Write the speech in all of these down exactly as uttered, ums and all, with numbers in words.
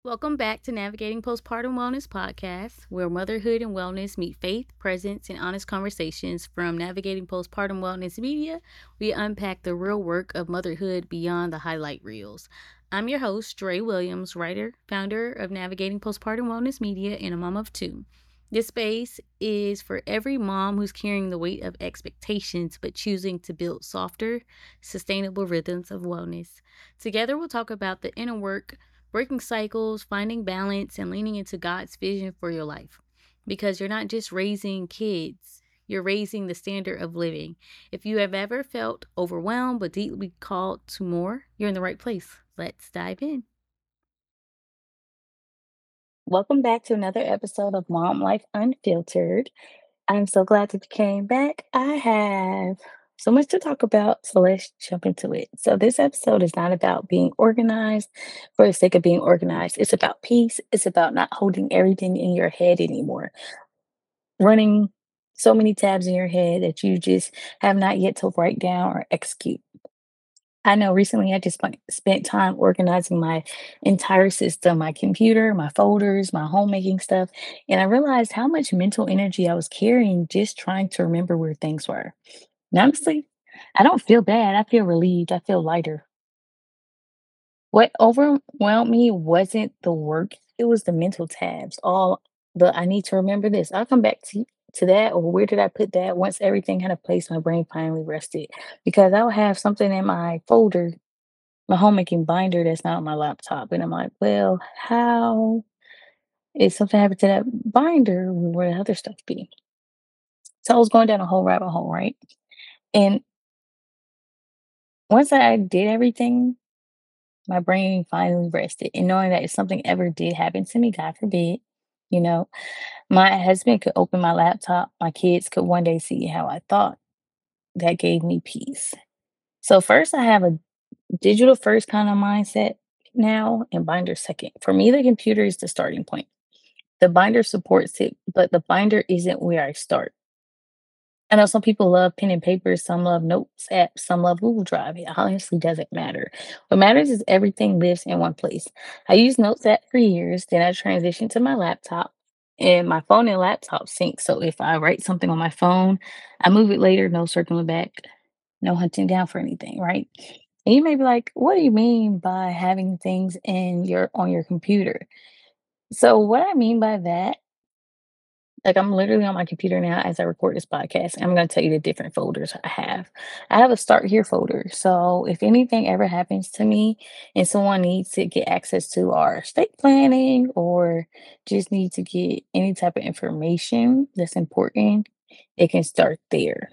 Welcome back to Navigating Postpartum Wellness Podcast, where motherhood and wellness meet faith, presence, and honest conversations. From Navigating Postpartum Wellness Media, we unpack the real work of motherhood beyond the highlight reels. I'm your host, Dre Williams, writer, founder of Navigating Postpartum Wellness Media, and a mom of two. This space is for every mom who's carrying the weight of expectations but choosing to build softer, sustainable rhythms of wellness. Together, we'll talk about the inner work, breaking cycles, finding balance, and leaning into God's vision for your life. Because you're not just raising kids, you're raising the standard of living. If you have ever felt overwhelmed but deeply called to more, you're in the right place. Let's dive in. Welcome back to another episode of Mom Life Unfiltered. I'm so glad that you came back. I have so much to talk about, so let's jump into it. So, this episode is not about being organized for the sake of being organized. It's about peace. It's about not holding everything in your head anymore, running so many tabs in your head that you just have not yet to write down or execute. I know recently I just spent spent time organizing my entire system, my computer, my folders, my homemaking stuff, and I realized how much mental energy I was carrying just trying to remember where things were. And honestly, I don't feel bad. I feel relieved. I feel lighter. What overwhelmed me wasn't the work, it was the mental tabs. All the I need to remember this. I'll come back to to that, or where did I put that once everything had a place my brain finally rested. Because I'll have something in my folder, my homemaking binder that's not on my laptop. And I'm like, well, how is something happened to that binder where the other stuff be? So I was going down a whole rabbit hole, right? And once I did everything, my brain finally rested. And knowing that if something ever did happen to me, God forbid, you know, my husband could open my laptop, my kids could one day see how I thought. That gave me peace. So first I have a digital first kind of mindset now and binder second. For me, the computer is the starting point. The binder supports it, but the binder isn't where I start. I know some people love pen and paper, some love notes apps, some love Google Drive. It honestly doesn't matter. What matters is everything lives in one place. I used Notes app for years, then I transitioned to my laptop, and my phone and laptop sync. So if I write something on my phone, I move it later, no circling back, no hunting down for anything, right? And you may be like, what do you mean by having things in your on your computer? So what I mean by that, like, I'm literally on my computer now as I record this podcast, and I'm gonna tell you the different folders I have. I have a start here folder, so if anything ever happens to me and someone needs to get access to our estate planning or just need to get any type of information that's important, it can start there.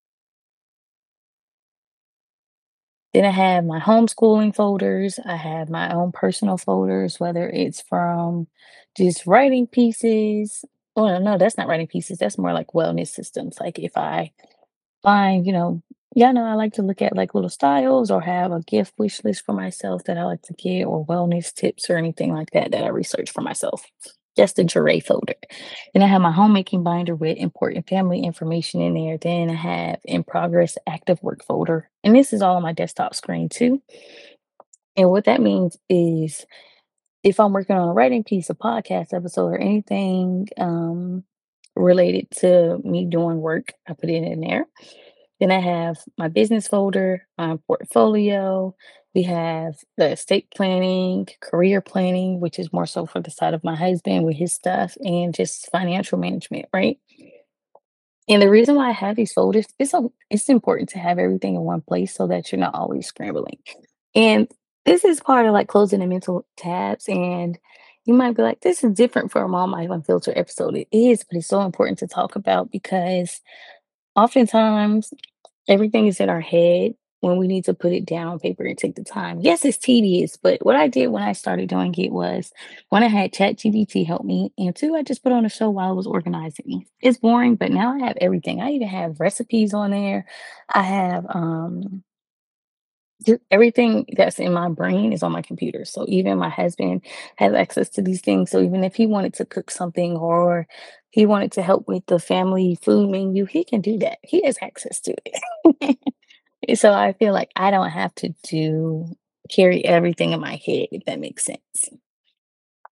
Then I have my homeschooling folders. I have my own personal folders, whether it's from just writing pieces. Oh, no, no, that's not writing pieces. That's more like wellness systems. Like if I find, you know, yeah, no, I like to look at like little styles or have a gift wish list for myself that I like to get or wellness tips or anything like that that I research for myself. Just a Jure folder. Then I have my homemaking binder with important family information in there. Then I have in progress active work folder. And this is all on my desktop screen too. And what that means is if I'm working on a writing piece, a podcast episode, or anything um, related to me doing work, I put it in there. Then I have my business folder, my portfolio. We have the estate planning, career planning, which is more so for the side of my husband with his stuff, and just financial management, right? And the reason why I have these folders, it's so it's important to have everything in one place so that you're not always scrambling. And this is part of like closing the mental tabs. And you might be like, this is different for a Mom Life Unfiltered episode. It is, but it's so important to talk about because oftentimes everything is in our head when we need to put it down on paper and take the time. Yes, it's tedious, but what I did when I started doing it was one, I had ChatGPT help me, and two, I just put on a show while I was organizing. It's boring, but now I have everything. I even have recipes on there. I have um ju- everything that's in my brain is on my computer. So even my husband has access to these things. So even if he wanted to cook something or he wanted to help with the family food menu, he can do that. He has access to it. So I feel like I don't have to do carry everything in my head, if that makes sense.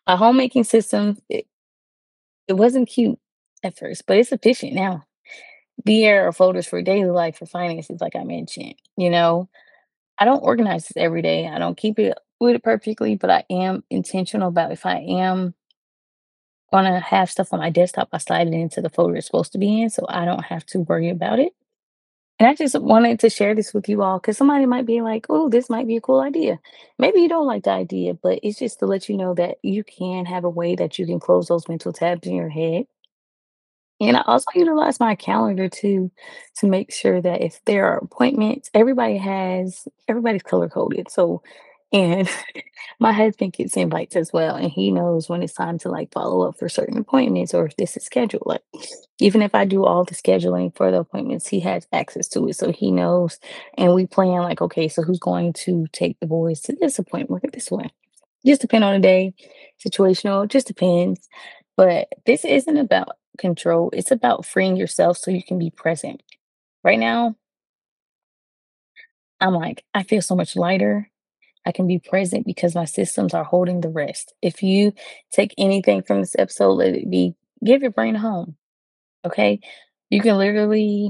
A homemaking system, it it wasn't cute at first, but it's efficient now. There are folders for daily life, for finances, like I mentioned, you know? I don't organize this every day, I don't keep it with it perfectly, but I am intentional about if I am gonna have stuff on my desktop, I slide it into the folder it's supposed to be in, so I don't have to worry about it. And I just wanted to share this with you all because somebody might be like, "Oh, this might be a cool idea." Maybe you don't like the idea, but it's just to let you know that you can have a way that you can close those mental tabs in your head. And I also utilize my calendar too to make sure that if there are appointments, everybody has everybody's color coded. So, and my husband gets invites as well, and he knows when it's time to like follow up for certain appointments or if this is scheduled. Like, even if I do all the scheduling for the appointments, he has access to it. So he knows, and we plan like, okay, so who's going to take the boys to this appointment or this one? Just depend on the day, situational, just depends. But this isn't about control, it's about freeing yourself so you can be present. Right now, I'm like, I feel so much lighter. I can be present because my systems are holding the rest. If you take anything from this episode, let it be give your brain a home. Okay. You can literally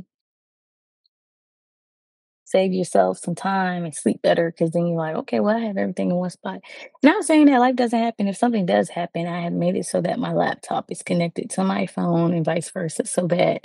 save yourself some time and sleep better because then you're like, okay, well, I have everything in one spot. Not saying that life doesn't happen. If something does happen, I have made it so that my laptop is connected to my phone and vice versa, so that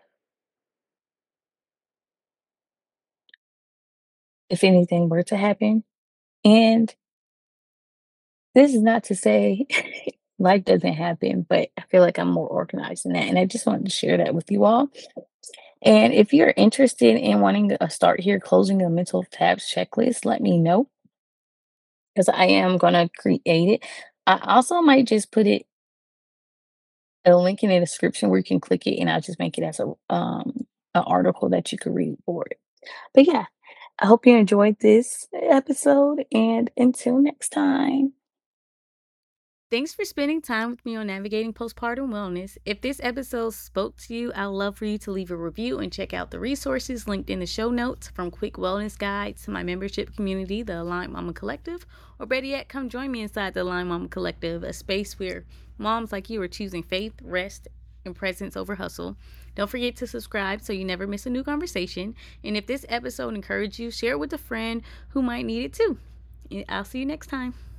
if anything were to happen, and this is not to say life doesn't happen, but I feel like I'm more organized than that. And I just wanted to share that with you all. And if you're interested in wanting to uh, start here closing a mental tabs checklist, let me know because I am going to create it. I also might just put it a link in the description where you can click it and I'll just make it as a um an article that you could read for it. But yeah, I hope you enjoyed this episode and until next time. Thanks for spending time with me on navigating postpartum wellness. If this episode spoke to you, I'd love for you to leave a review and check out the resources linked in the show notes, from quick wellness guides to my membership community, the Aligned Mama Collective, or better yet, come join me inside the Aligned Mama Collective, a space where moms like you are choosing faith, rest, and presence over hustle. Don't forget to subscribe so you never miss a new conversation. And if this episode encouraged you, share it with a friend who might need it too. I'll see you next time.